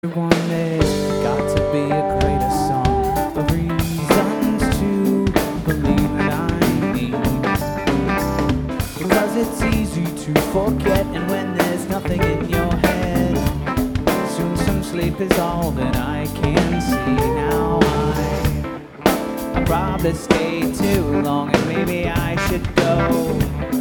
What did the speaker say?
One there's got to be a greater song of reasons to believe that I need. Because it's easy to forget, and when there's nothing in your head, soon some sleep is all that I can see. Now I probably stayed too long, and maybe I should go.